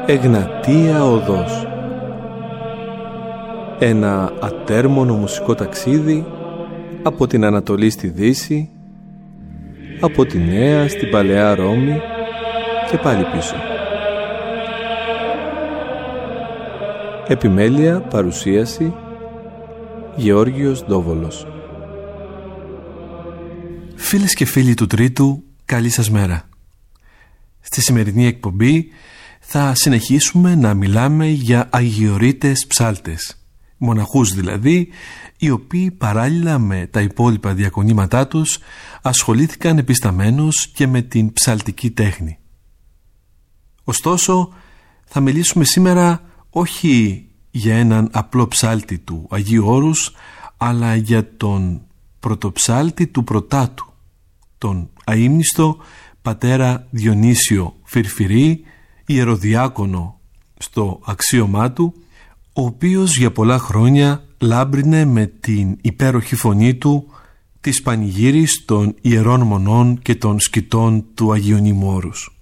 Εγνατία Οδός. Ένα ατέρμονο μουσικό ταξίδι από την Ανατολή στη Δύση, από τη Νέα στην Παλαιά Ρώμη και πάλι πίσω. Επιμέλεια, παρουσίαση, Γεώργιος Ντόβολος. Φίλες και φίλοι του Τρίτου, καλή σας μέρα. Στη σημερινή εκπομπή θα συνεχίσουμε να μιλάμε για αγιορείτες ψάλτες, μοναχούς δηλαδή, οι οποίοι παράλληλα με τα υπόλοιπα διακονήματά τους ασχολήθηκαν επισταμένως και με την ψαλτική τέχνη. Ωστόσο, θα μιλήσουμε σήμερα όχι για έναν απλό ψάλτη του Αγίου Όρους, αλλά για τον πρωτοψάλτη του Πρωτάτου, τον αείμνηστο πατέρα Διονύσιο Φυρφυρή, ιεροδιάκονο στο αξίωμά του, ο οποίος για πολλά χρόνια λάμπρινε με την υπέροχη φωνή του της πανηγύρης των ιερών μονών και των σκητών του Αγιονύμου Όρους.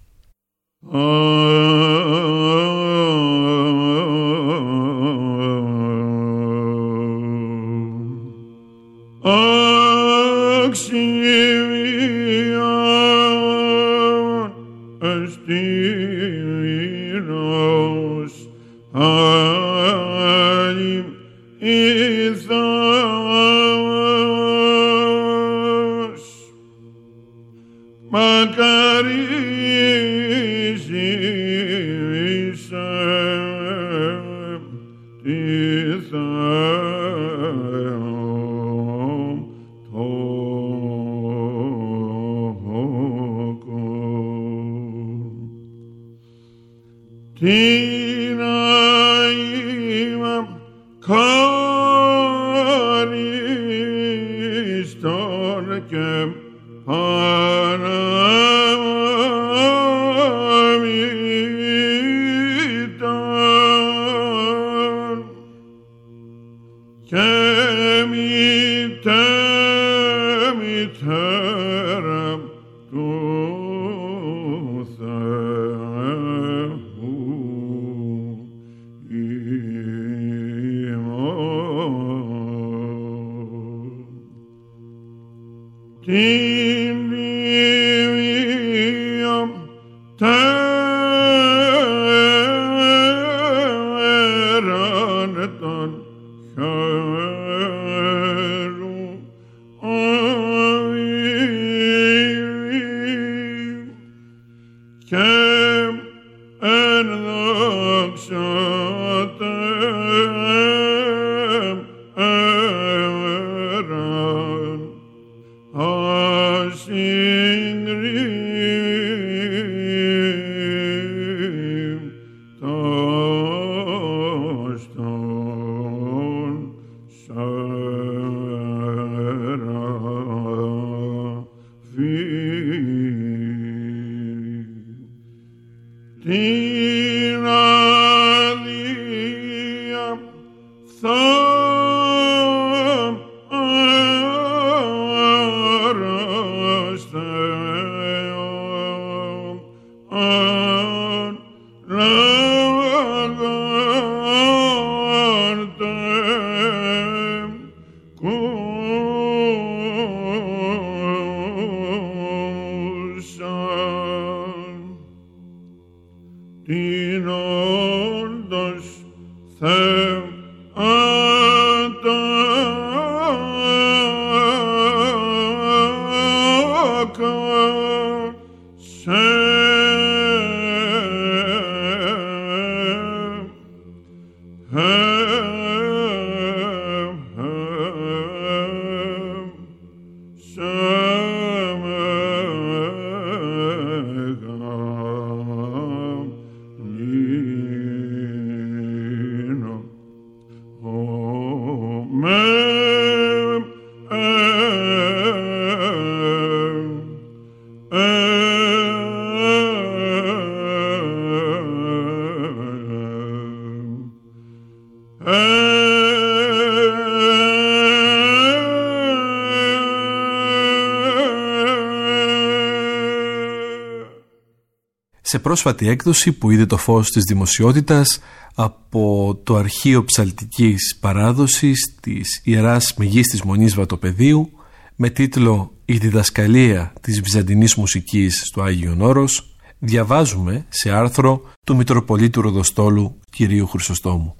Σε πρόσφατη έκδοση που είδε το φως της δημοσιότητας από το Αρχείο Ψαλτικής Παράδοσης της Ιεράς Μεγίστης Μονής Βατοπεδίου με τίτλο «Η διδασκαλία της Βυζαντινής μουσικής στο Άγιον Όρος», διαβάζουμε σε άρθρο του Μητροπολίτου Ροδοστόλου Κυρίου Χρυσοστόμου.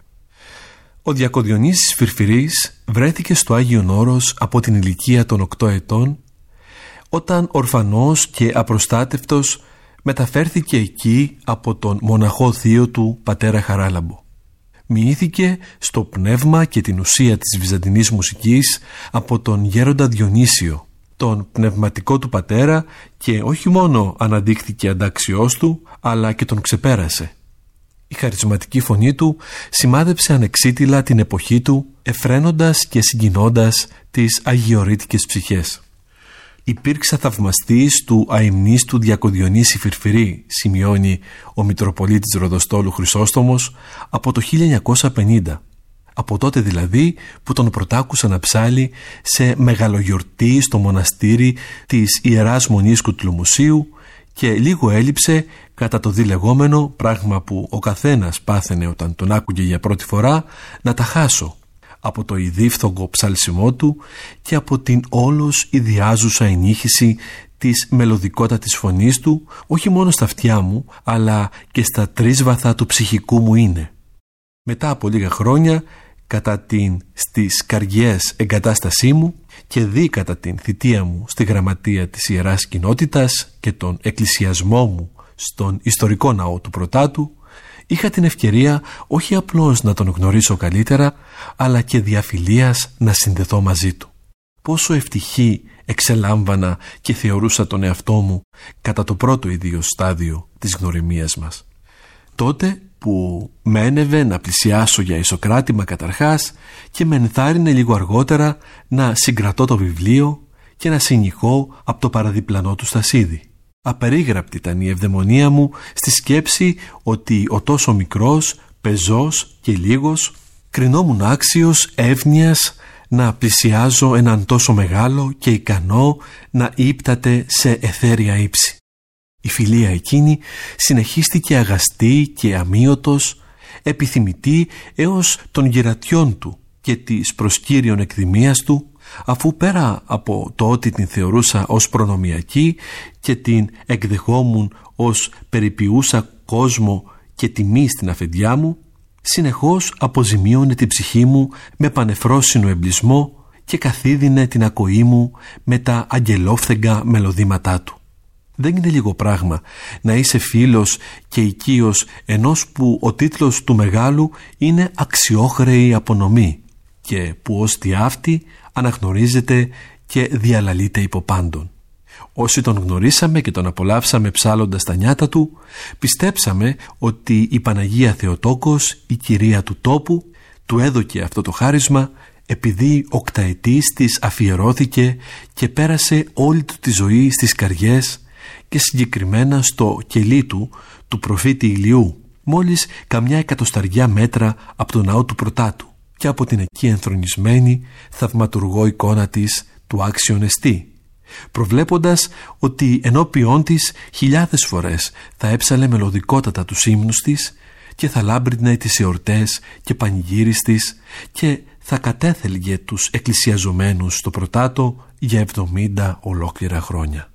Ο Διακοδιονύσης Φυρφυρής βρέθηκε στο Άγιον Όρος από την ηλικία των 8 ετών, όταν ορφανός και απροστάτευτος μεταφέρθηκε εκεί από τον μοναχό θείο του πατέρα Χαράλαμπο. Μοιήθηκε στο πνεύμα και την ουσία της βυζαντινής μουσικής από τον γέροντα Διονύσιο, τον πνευματικό του πατέρα, και όχι μόνο αναδείχθηκε αντάξιός του, αλλά και τον ξεπέρασε. Η χαρισματική φωνή του σημάδεψε ανεξίτηλα την εποχή του, εφραίνοντας και συγκινώντας τις αγιορείτικες ψυχές. «Υπήρξα θαυμαστής του αημνίστου Διακοδιονύση Φυρφυρή», σημειώνει ο Μητροπολίτης Ροδοστόλου Χρυσόστομος, από το 1950. Από τότε δηλαδή που τον πρωτάκουσα να ψάλει σε μεγαλογιορτή στο μοναστήρι της Ιεράς Μονής Κουτλουμουσίου, και λίγο έλειψε κατά το διλεγόμενο, πράγμα που ο καθένας πάθαινε όταν τον άκουγε για πρώτη φορά, να τα χάσω από το ειδίφθογκο ψαλσιμό του και από την όλος ιδιάζουσα ενύχηση της μελωδικότατης φωνής του, όχι μόνο στα αυτιά μου, αλλά και στα τρίσβαθα του ψυχικού μου είναι. Μετά από λίγα χρόνια, κατά την στις καρδιές εγκατάστασή μου και δι κατά την θητεία μου στη γραμματεία της Ιεράς Κοινότητας και τον εκκλησιασμό μου στον ιστορικό ναό του Πρωτάτου, είχα την ευκαιρία όχι απλώς να τον γνωρίσω καλύτερα, αλλά και διαφιλίας να συνδεθώ μαζί του. Πόσο ευτυχή εξελάμβανα και θεωρούσα τον εαυτό μου κατά το πρώτο ιδίως στάδιο της γνωριμίας μας. Τότε που με ένευε να πλησιάσω για ισοκράτημα καταρχάς και με ενθάρρυνε λίγο αργότερα να συγκρατώ το βιβλίο και να συνηχώ από το παραδιπλανό του στασίδι. Απερίγραπτη ήταν η ευδαιμονία μου στη σκέψη ότι ο τόσο μικρός, πεζός και λίγος κρινόμουν άξιος εύνοιας να πλησιάζω έναν τόσο μεγάλο και ικανό να ύπταται σε αιθέρια ύψη. Η φιλία εκείνη συνεχίστηκε αγαστή και αμύωτος, επιθυμητή έως των γερατιών του και της προσκύριων εκδημίας του, αφού πέρα από το ότι την θεωρούσα ως προνομιακή και την εκδεχόμουν ως περιποιούσα κόσμο και τιμή στην αφεντιά μου, συνεχώς αποζημίωνε την ψυχή μου με πανεφρόσινο εμπλισμό και καθίδινε την ακοή μου με τα αγγελόφθεγγα μελωδήματά του. Δεν είναι λίγο πράγμα να είσαι φίλος και οικείος ενός που ο τίτλος του μεγάλου είναι αξιόχρεη απονομή και που ως τι αυτή αναγνωρίζεται και διαλαλείται υπό πάντων. Όσοι τον γνωρίσαμε και τον απολαύσαμε ψάλλοντας τα νιάτα του, πιστέψαμε ότι η Παναγία Θεοτόκος, η κυρία του τόπου, του έδωκε αυτό το χάρισμα επειδή οκταετής της αφιερώθηκε και πέρασε όλη του τη ζωή στις καριές και συγκεκριμένα στο κελί του προφήτη Ηλιού, μόλις καμιά εκατοσταριά μέτρα από το ναό του Πρωτάτου και από την εκεί ενθρονισμένη θαυματουργό εικόνα της του άξιον εστί, προβλέποντας ότι ενώπιόν της χιλιάδες φορές θα έψαλε μελωδικότατα τους ύμνους της και θα λάμπρινε τις εορτές και πανηγύρις της και θα κατέθελγε τους εκκλησιαζομένους στο Πρωτάτο για 70 ολόκληρα χρόνια.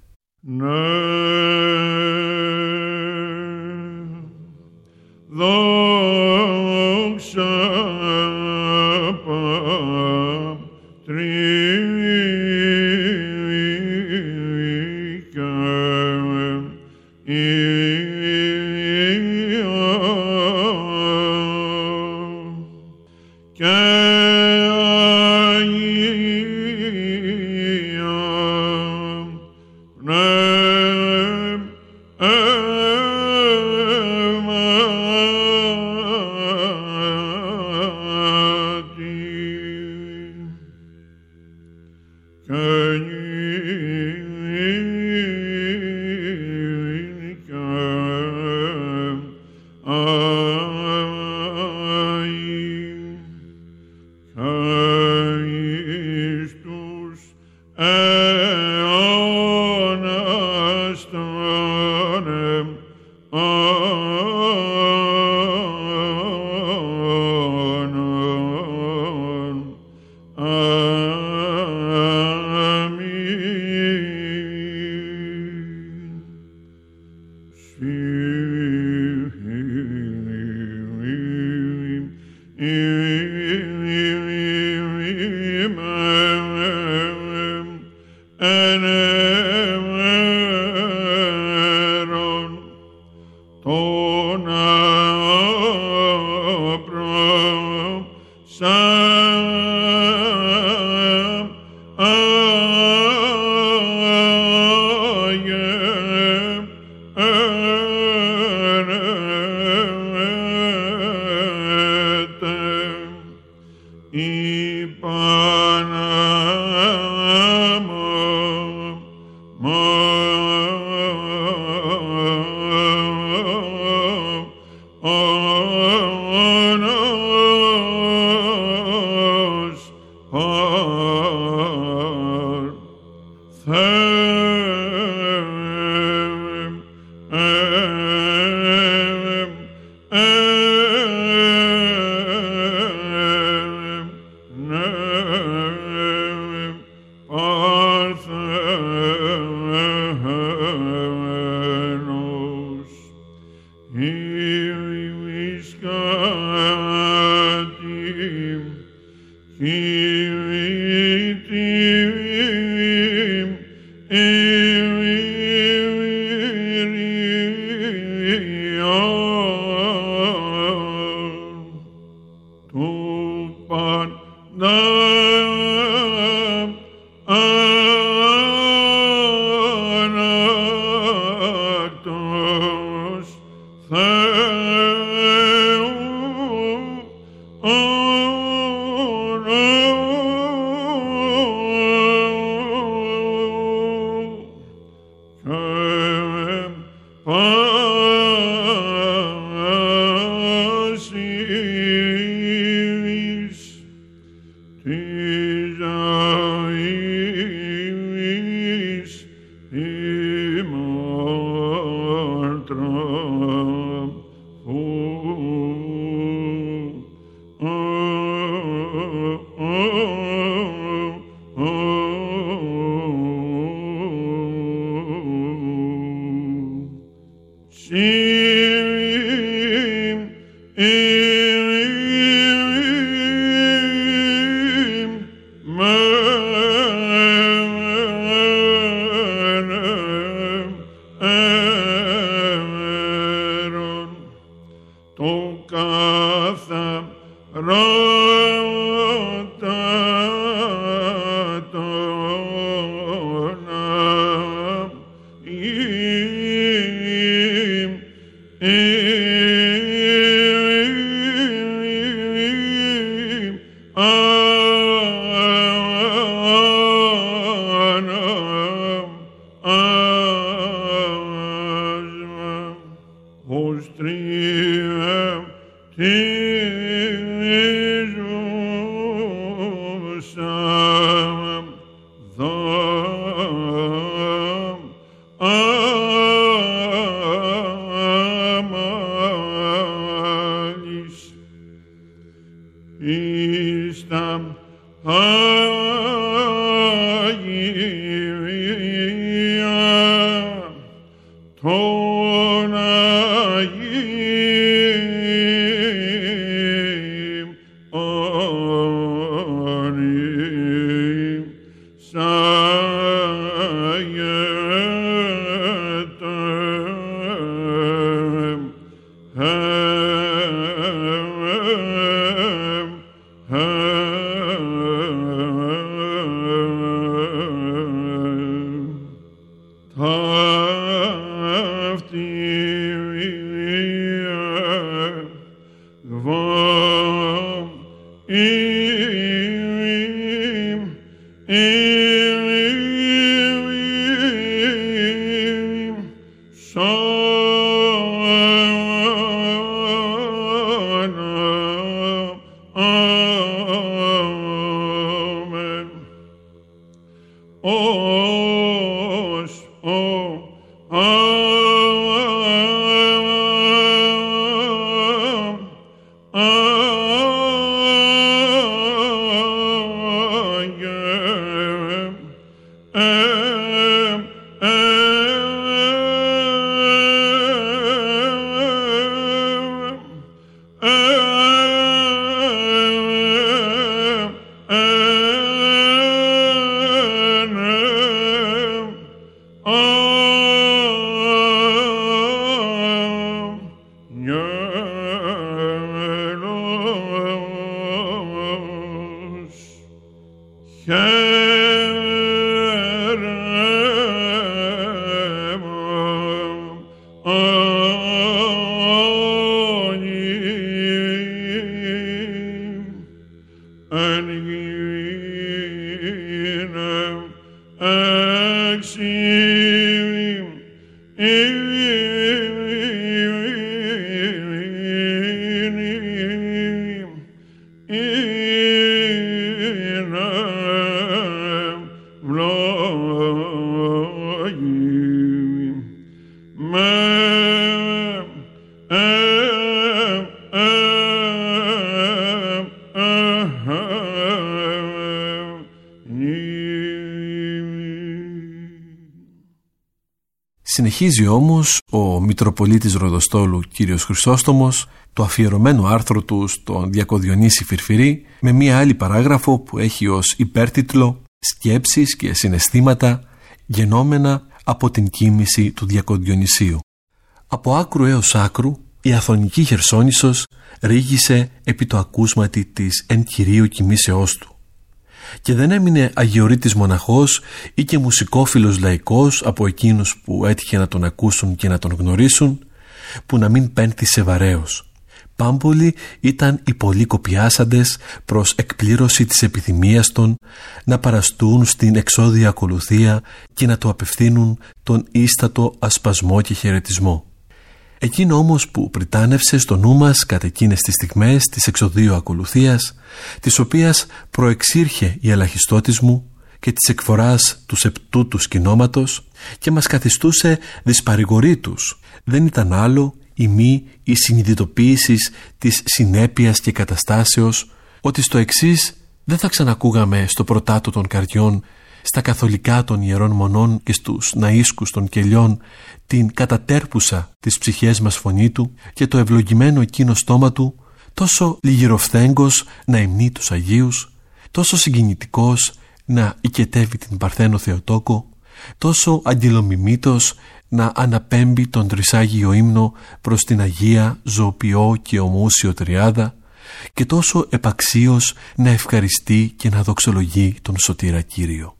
Συνεχίζει όμως ο Μητροπολίτης Ροδοστόλου κύριος Χρυσόστομος το αφιερωμένο άρθρο του στον Διακοδιονύση Φυρφυρή με μία άλλη παράγραφο που έχει ως υπέρτιτλο «Σκέψεις και συναισθήματα γεννόμενα από την κοίμηση του Διακοδιονυσίου». Από άκρου έως άκρου η Αθωνική Χερσόνησος ρήγησε επί το ακούσματι της εν κυρίω κοιμήσεώς του. Και δεν έμεινε αγιορείτης μοναχός ή και μουσικόφιλος λαϊκός από εκείνους που έτυχε να τον ακούσουν και να τον γνωρίσουν, που να μην πένθησε βαρέως. Πάμπολοι ήταν οι πολλοί κοπιάσαντες προς εκπλήρωση της επιθυμίας των να παραστούν στην εξώδια ακολουθία και να το απευθύνουν τον ίστατο ασπασμό και χαιρετισμό. Εκείνο όμως που πριτάνευσε στο νου μας κατά εκείνες τις στιγμές της εξοδίου ακολουθίας, της οποίας προεξήρχε η ελαχιστότης μου και της εκφοράς του σεπτού του σκηνώματος και μας καθιστούσε δυσπαρηγορήτους, δεν ήταν άλλο η μη η συνειδητοποίηση της συνέπειας και καταστάσεως ότι στο εξής δεν θα ξανακούγαμε στο πρωτάτο των καρδιών, στα καθολικά των ιερών μονών και στους ναΐσκους των κελιών την κατατέρπουσα της ψυχές μας φωνή του και το ευλογημένο εκείνο στόμα του, τόσο λιγυροφθέγκος να υμνεί τους Αγίους, τόσο συγκινητικός να οικετεύει την Παρθένο Θεοτόκο, τόσο αγγελομιμήτος να αναπέμπει τον τρισάγιο ύμνο προς την Αγία, Ζωοποιό και Ομούσιο Τριάδα και τόσο επαξίως να ευχαριστεί και να δοξολογεί τον Σωτήρα Κύριο.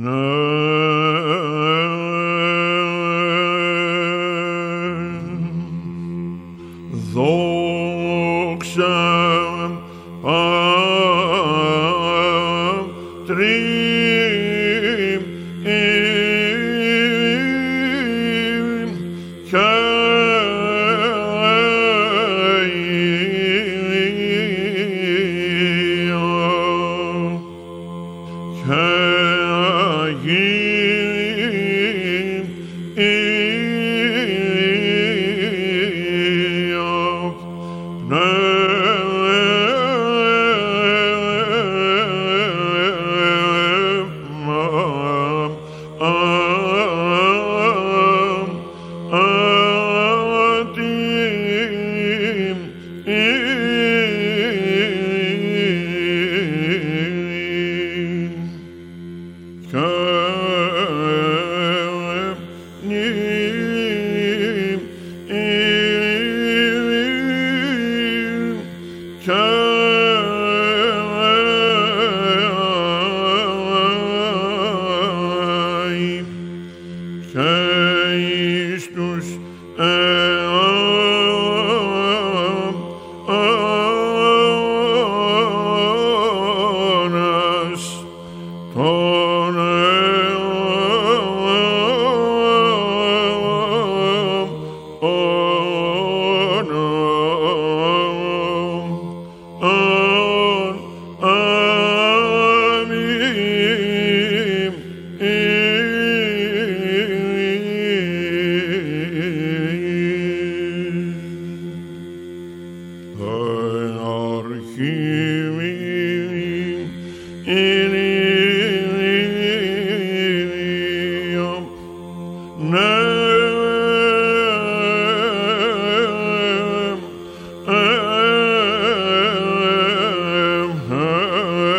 Δόξα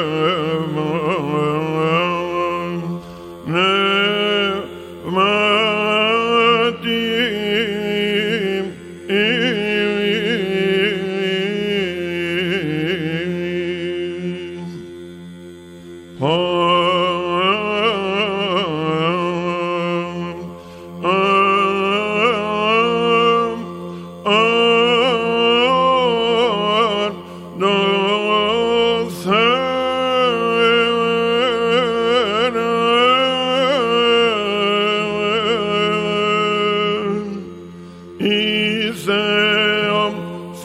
ma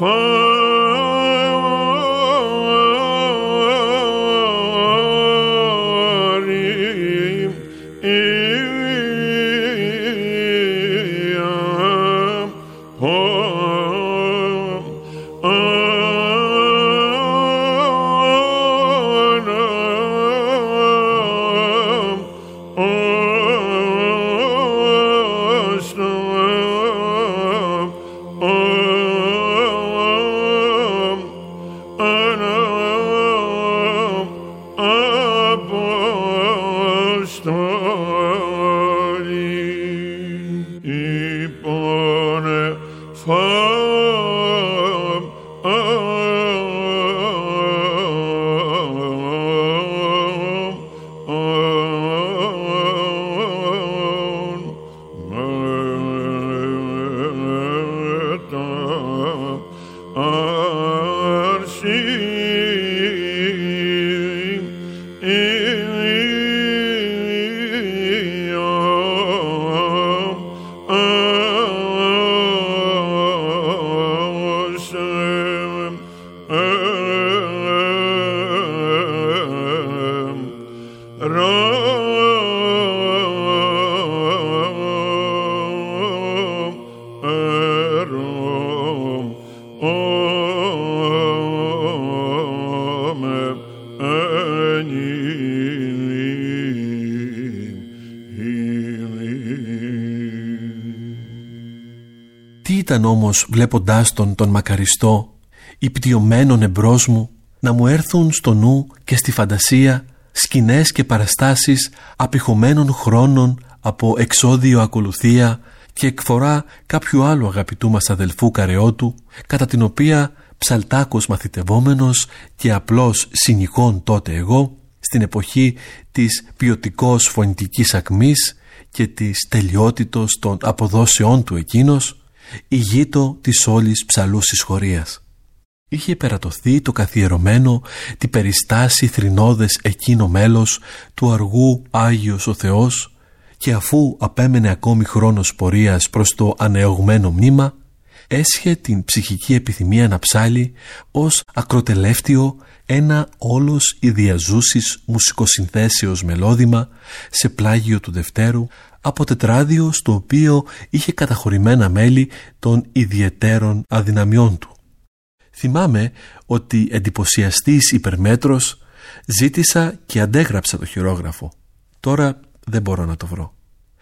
Τι ήταν όμως βλέποντάς τον μακαριστό, υπτιωμένον εμπρός μου, να μου έρθουν στο νου και στη φαντασία σκηνές και παραστάσεις απειχωμένων χρόνων από εξώδιο ακολουθία και εκφορά κάποιου άλλου αγαπητού μας αδελφού Καρεώτου, κατά την οποία ψαλτάκος μαθητευόμενος και απλός συνοικών τότε εγώ, στην εποχή της ποιοτικός φωνητικής ακμής και της τελειότητος των αποδόσεών του εκείνος, ηγείτο της όλης ψαλού συσχωρίας. Είχε περατωθεί το καθιερωμένο, τη περιστάση θρηνώδες εκείνο μέλος του αργού Άγιος ο Θεός, και αφού απέμενε ακόμη χρόνος πορείας προς το ανεωγμένο μνήμα, έσχε την ψυχική επιθυμία να ψάλει ως ακροτελεύτιο ένα όλος ιδιαζούσης μουσικοσυνθέσεως μελώδημα σε πλάγιο του Δευτέρου, από τετράδιο στο οποίο είχε καταχωρημένα μέλη των ιδιαιτέρων αδυναμιών του. Θυμάμαι ότι εντυπωσιαστής υπερμέτρος ζήτησα και αντέγραψα το χειρόγραφο. Τώρα δεν μπορώ να το βρω.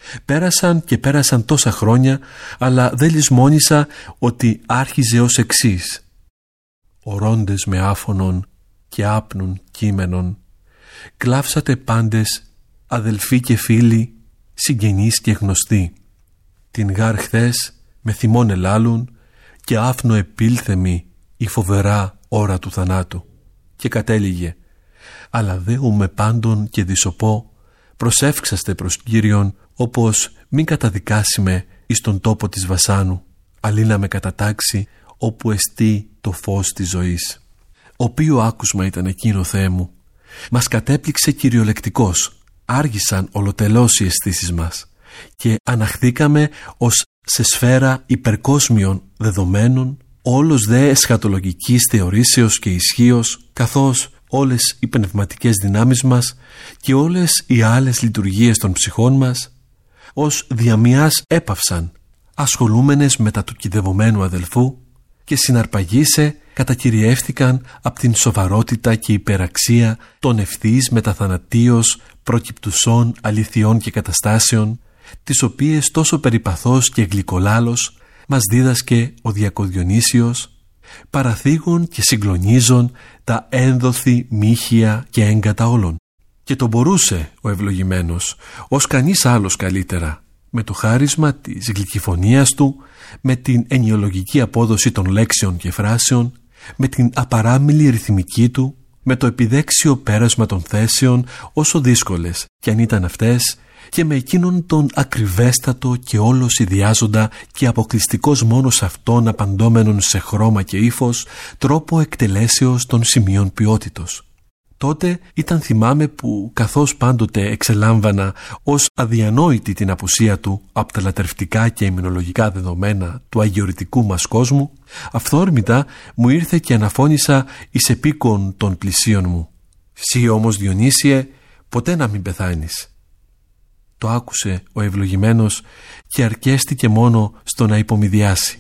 Πέρασαν τόσα χρόνια, αλλά δεν λησμόνησα ότι άρχιζε ως εξής: «Ορώντες με άφωνον και άπνουν κείμενον, κλάψατε πάντες, αδελφοί και φίλοι, συγγενείς και γνωστοί. Την γάρ χθες με θυμόν ελάλουν και άφνο επήλθεμη η φοβερά ώρα του θανάτου». Και κατέληγε: «Αλλά δέουμε πάντων και δισοπώ, προσεύξαστε προς Κύριον, όπως μην καταδικάσιμε εις τον τόπο της βασάνου, αλλή να με κατατάξει όπου εστί το φως της ζωής». Οποίο άκουσμα ήταν εκείνο, Θεέ μου. Μας κατέπληξε κυριολεκτικός. Άργησαν ολοτελώς οι αισθήσεις μας και αναχθήκαμε ως σε σφαίρα υπερκόσμιων δεδομένων, όλος δε εσχατολογικής θεωρήσεως και ισχύος, καθώς όλες οι πνευματικές δυνάμεις μας και όλες οι άλλες λειτουργίες των ψυχών μας ως διαμοιάς έπαυσαν, ασχολούμενες με τα του κηδευωμένου αδελφού, και συναρπαγήσε κατακυριεύθηκαν από την σοβαρότητα και υπεραξία των ευθύς μεταθανατίως προκυπτουσών αληθιών και καταστάσεων, τις οποίες τόσο περιπαθώς και γλυκολάλος μας δίδασκε ο Διακοδιονύσιος, παραθήγουν και συγκλονίζουν τα ένδοθη μύχια και έγκατα όλων. Και το μπορούσε ο ευλογημένος ως κανείς άλλος καλύτερα, με το χάρισμα της γλυκυφωνίας του, με την ενιολογική απόδοση των λέξεων και φράσεων, με την απαράμιλη ρυθμική του, με το επιδέξιο πέρασμα των θέσεων, όσο δύσκολες κι αν ήταν αυτές, και με εκείνον τον ακριβέστατο και όλος ιδιάζοντα και αποκλειστικός μόνος αυτόν απαντώμενον σε χρώμα και ύφος τρόπο εκτελέσεως των σημείων ποιότητος. Τότε ήταν, θυμάμαι, που καθώς πάντοτε εξελάμβανα ως αδιανόητη την απουσία του από τα λατρευτικά και ημινολογικά δεδομένα του αγιορητικού μας κόσμου, αυθόρμητα μου ήρθε και αναφώνησα εις επίκον των πλησίων μου. «Συ όμως, Διονύσιε, ποτέ να μην πεθάνεις». Το άκουσε ο ευλογημένος και αρκέστηκε μόνο στο να υπομοιδιάσει.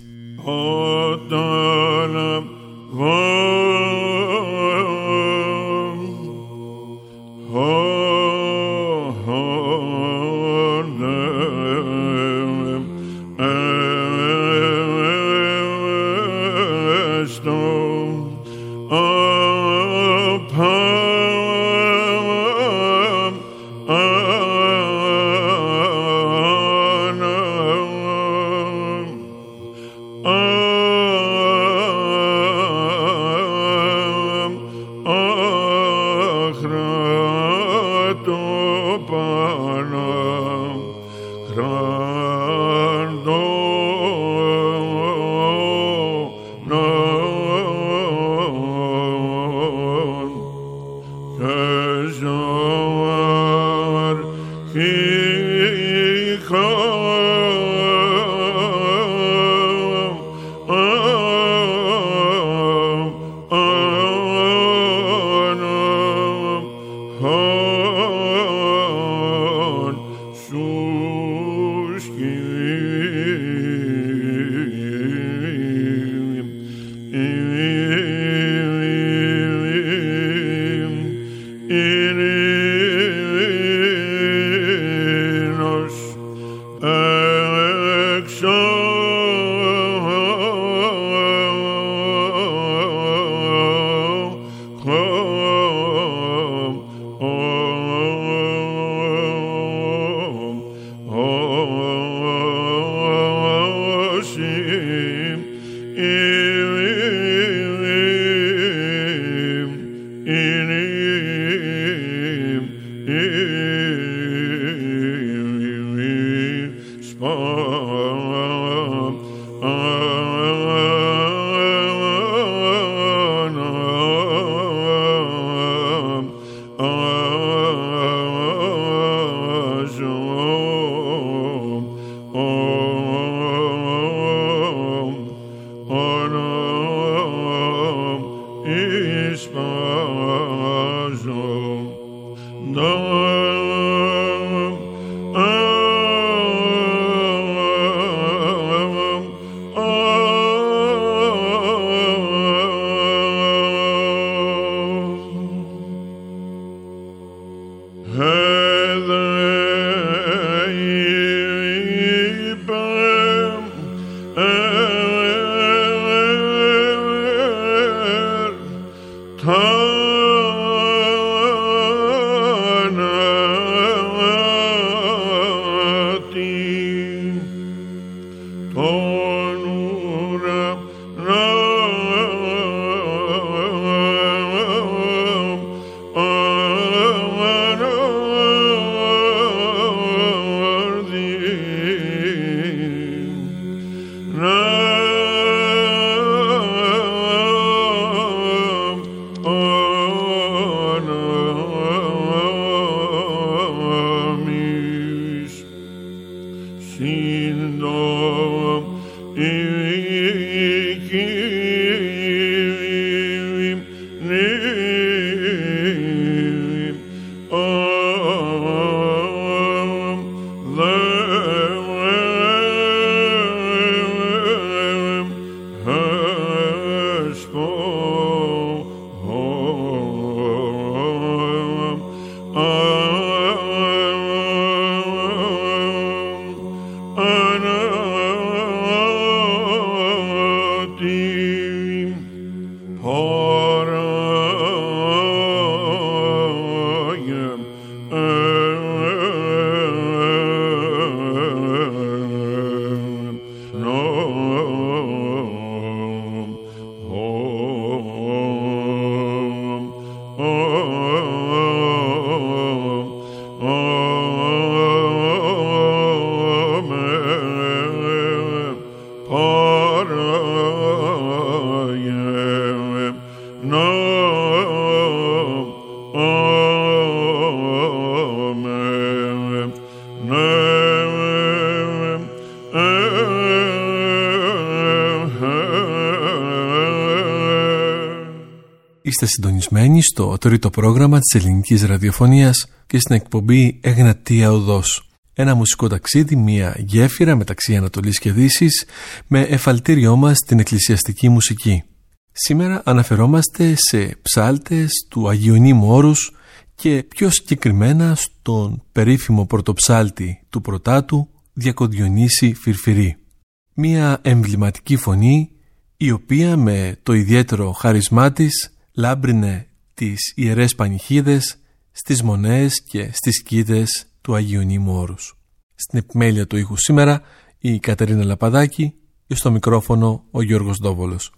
Είστε συντονισμένοι στο τρίτο πρόγραμμα της ελληνικής ραδιοφωνίας και στην εκπομπή Εγνατία Οδός. Ένα μουσικό ταξίδι, μια γέφυρα μεταξύ Ανατολής και Δύσης, με εφαλτήριό μας την εκκλησιαστική μουσική. Σήμερα αναφερόμαστε σε ψάλτες του Αγιονύμου Όρους και πιο συγκεκριμένα στον περίφημο πρωτοψάλτη του Πρωτάτου, Διακοντιονύση Φυρφυρή. Μια εμβληματική φωνή η οποία με το ιδιαίτερο χάρισμά της λάμπρινε τις ιερές πανηχίδες στις μονές και στις κήτες του Αγιονύμου Όρους. Στην επιμέλεια του ήχου σήμερα η Κατερίνα Λαπαδάκη και στο μικρόφωνο ο Γιώργος Ντόβολος.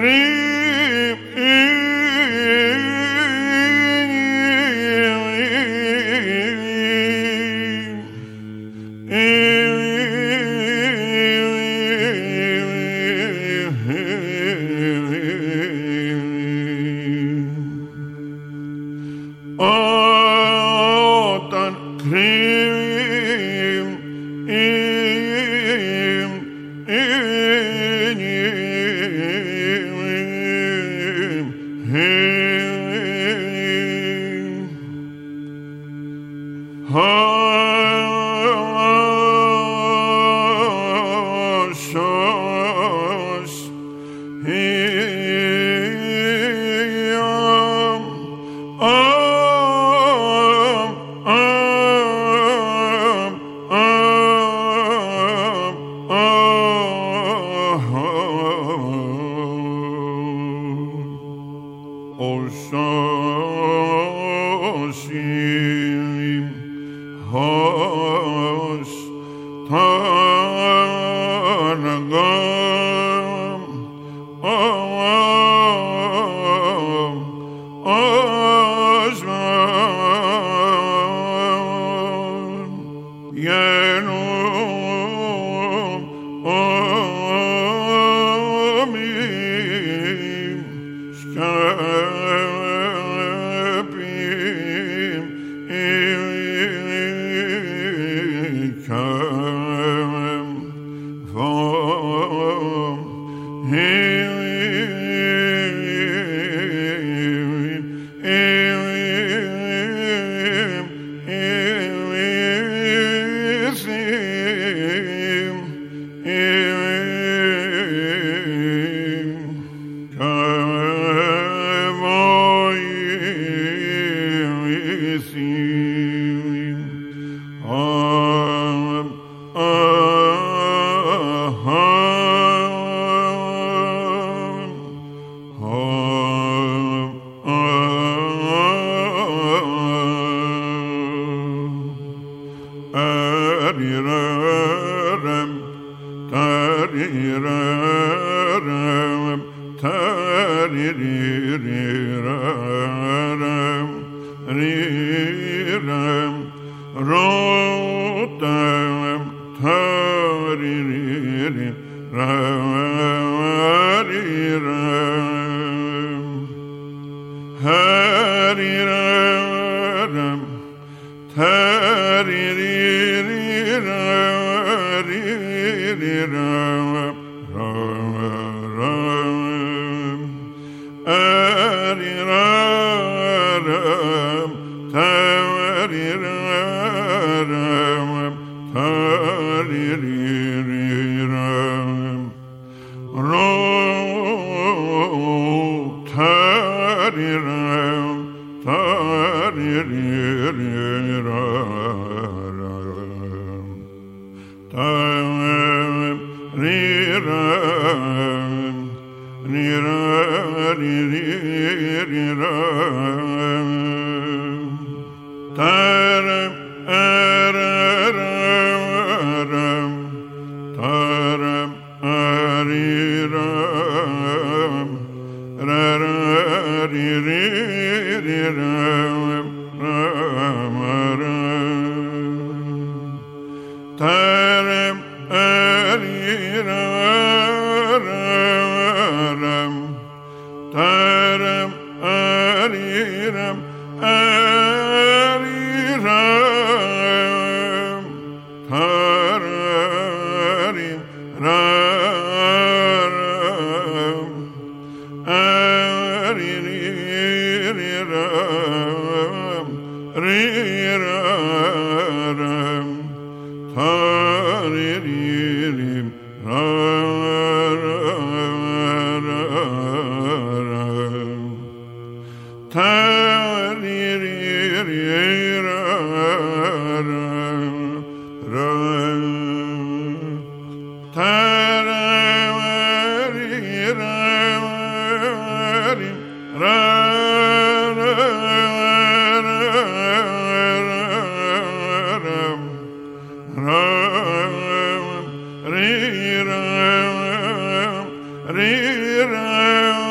Re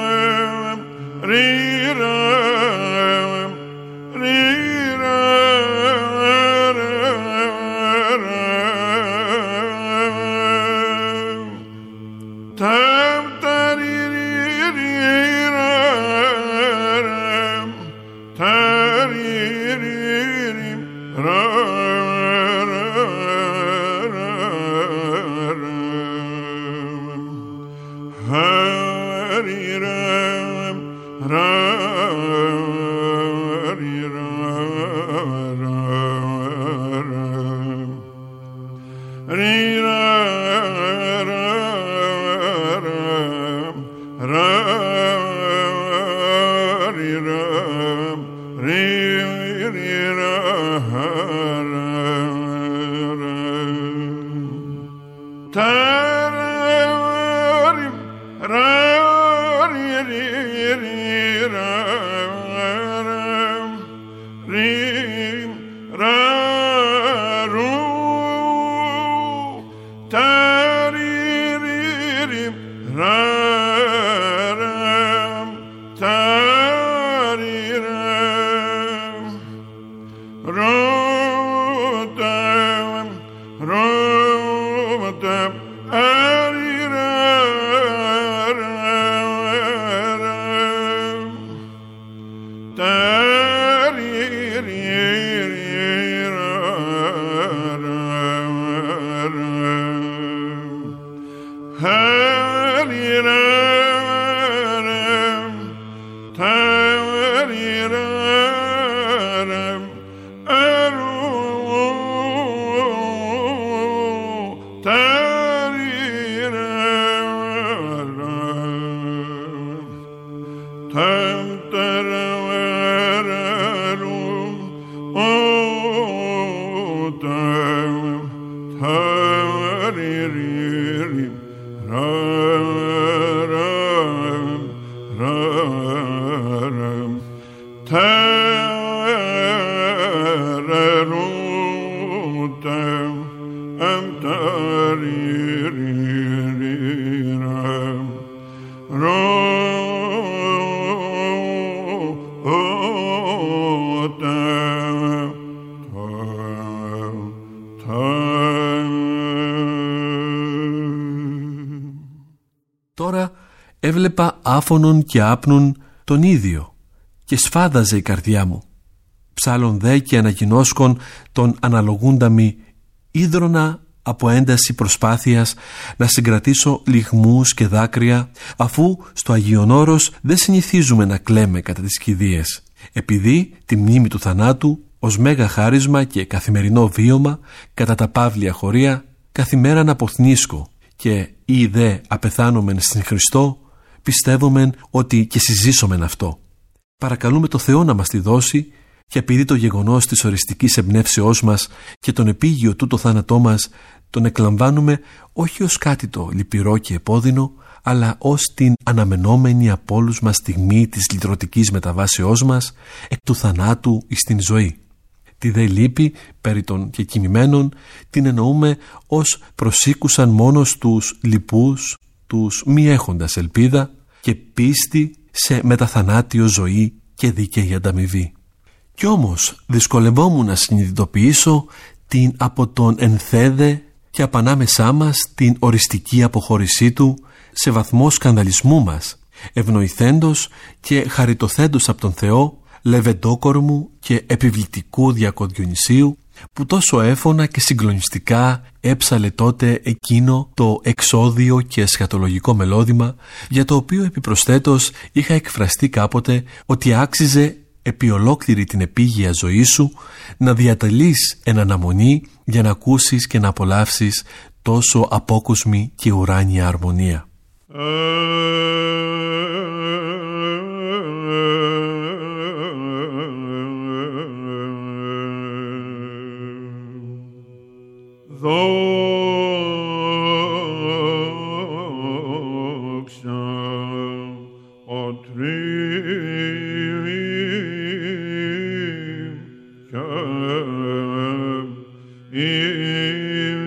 Τώρα έβλεπα άφωνον και άπνον τον ίδιο και σφάδαζε η καρδιά μου. Ψάλλον δε και ανακοινώσκον τον αναλογούντα μη ίδρωνα από ένταση προσπάθειας να συγκρατήσω λυγμούς και δάκρυα, αφού στο Αγίον Όρος δεν συνηθίζουμε να κλαίμε κατά τις κηδείες, επειδή τη μνήμη του θανάτου ως μέγα χάρισμα και καθημερινό βίωμα κατά τα παύλια χωρία καθημέραν αποθνίσκω και ή δε απεθάνομεν στην Χριστώ πιστεύομεν ότι και συζήσομεν αυτό. Παρακαλούμε το Θεό να μας τη δώσει και επειδή το γεγονός της οριστικής εμπνεύσεώς μας και τον επίγειο τούτο θάνατό μας τον εκλαμβάνουμε όχι ως κάτι το λυπηρό και επώδυνο, αλλά ως την αναμενόμενη από όλους μας στιγμή της λυτρωτικής μεταβάσεώς μας εκ του θανάτου εις την ζωή. Τη δε λύπη περί των κεκοιμημένων την εννοούμε ως προσήκουσαν μόνος τους λοιπούς, τους μη έχοντας ελπίδα και πίστη σε μεταθανάτιο ζωή και δίκαιη ανταμοιβή. Κι όμως δυσκολευόμουν να συνειδητοποιήσω την από τον ενθέδε και απανάμεσά μας την οριστική αποχώρησή του σε βαθμό σκανδαλισμού μας, ευνοηθέντος και χαριτωθέντος από τον Θεό, λεβεντόκορμου και επιβλητικού Διακονδυονυσίου, που τόσο έφωνα και συγκλονιστικά έψαλε τότε εκείνο το εξώδιο και εσχατολογικό μελώδημα, για το οποίο επιπροσθέτως είχα εκφραστεί κάποτε ότι άξιζε επί ολόκληρη την επίγεια ζωή σου να διατελείς εν αναμονή για να ακούσεις και να απολαύσεις τόσο απόκοσμη και ουράνια αρμονία.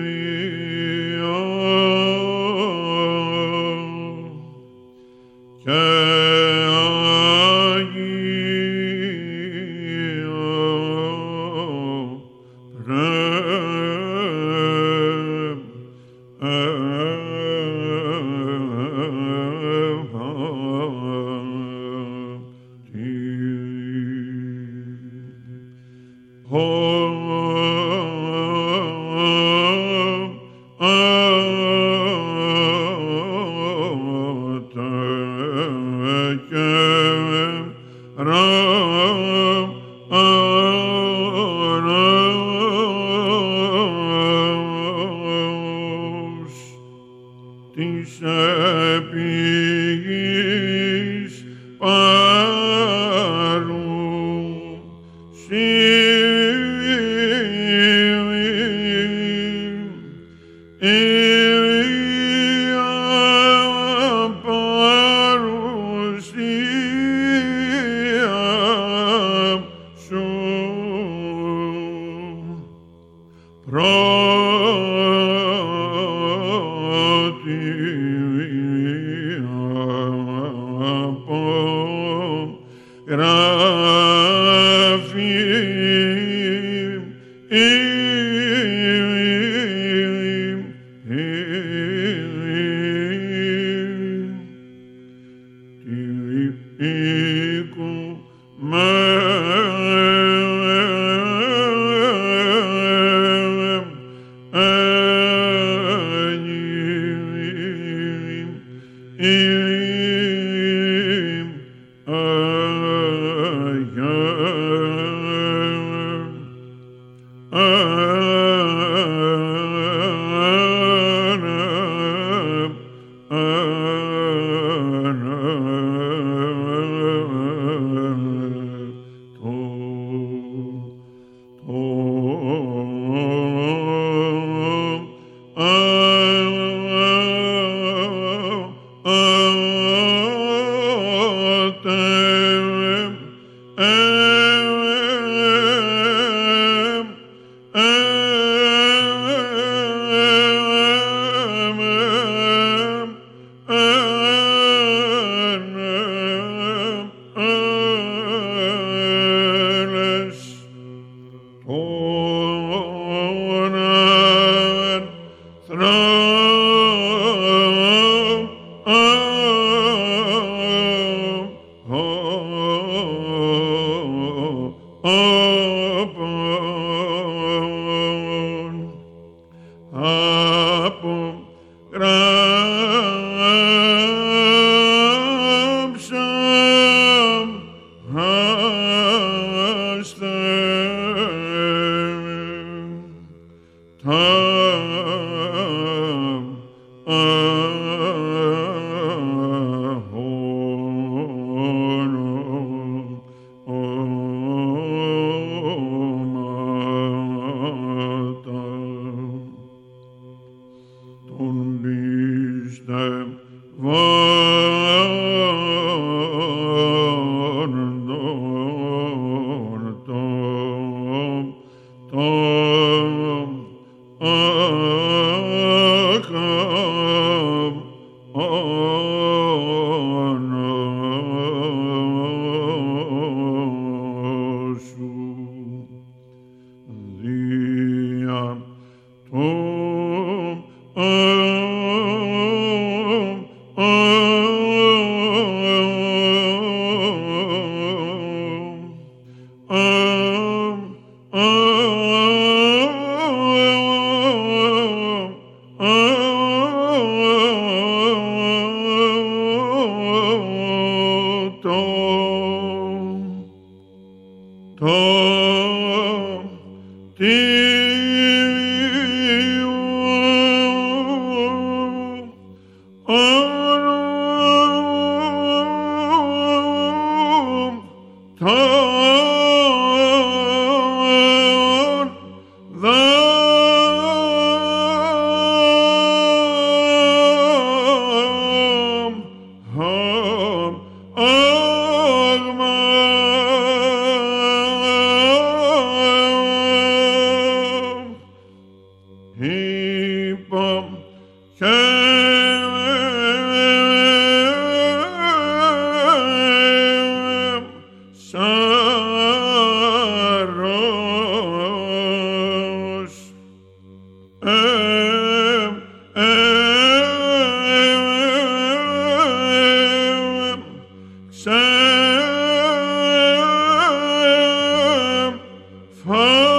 Και Φα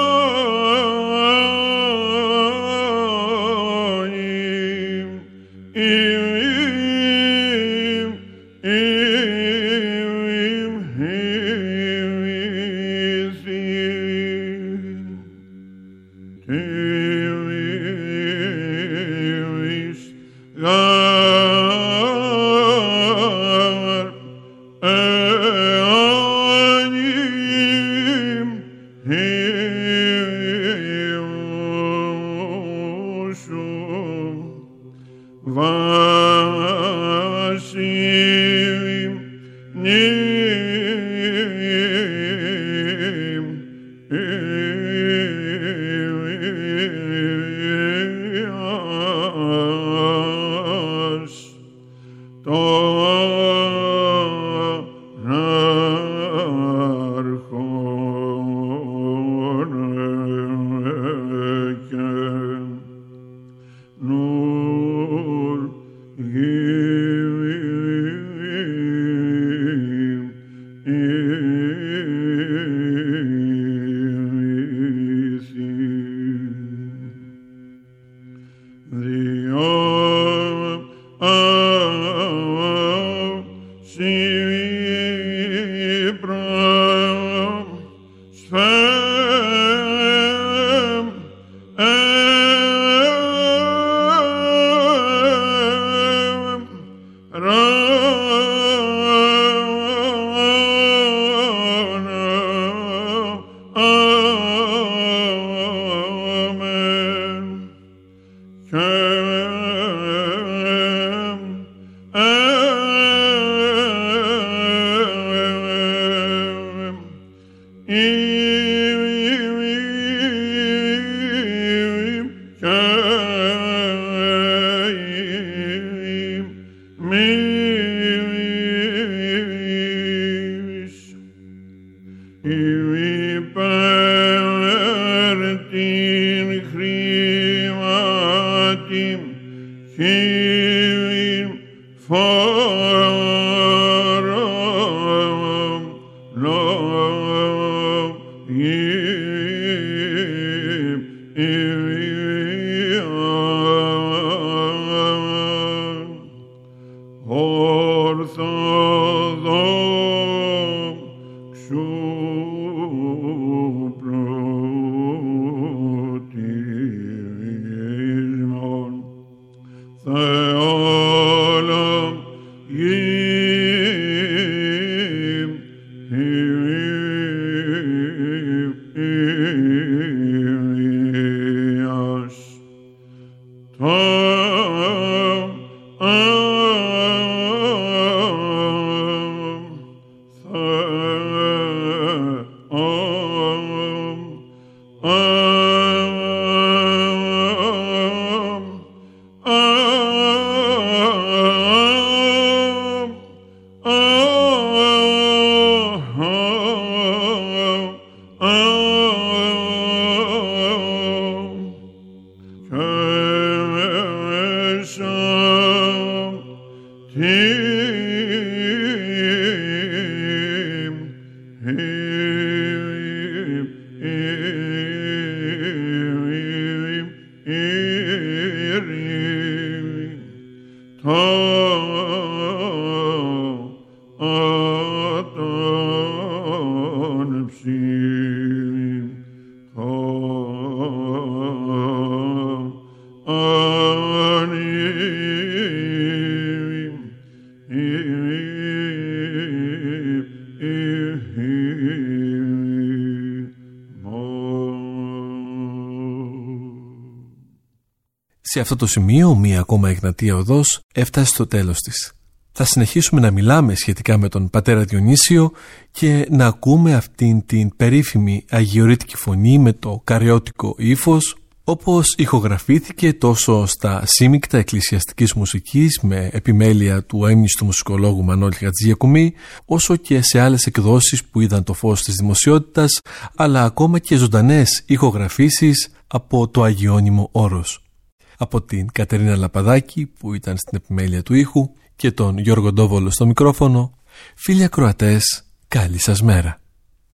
Σε αυτό το σημείο, μία ακόμα Εγνατία Οδός έφτασε στο τέλος της. Θα συνεχίσουμε να μιλάμε σχετικά με τον πατέρα Διονύσιο και να ακούμε αυτήν την περίφημη αγιορείτικη φωνή με το καριώτικο ύφος, όπως ηχογραφήθηκε τόσο στα σύμικτα εκκλησιαστικής μουσικής με επιμέλεια του αείμνηστου μουσικολόγου Μανώλη Χατζηγιακουμή, όσο και σε άλλες εκδόσεις που είδαν το φως της δημοσιότητας, αλλά ακόμα και ζωντανές ηχογραφήσεις από το Αγιώνυμο Όρος. Από την Κατερίνα Λαπαδάκη που ήταν στην επιμέλεια του ήχου και τον Γιώργο Ντόβολο στο μικρόφωνο, φίλοι ακροατές, καλή σας μέρα.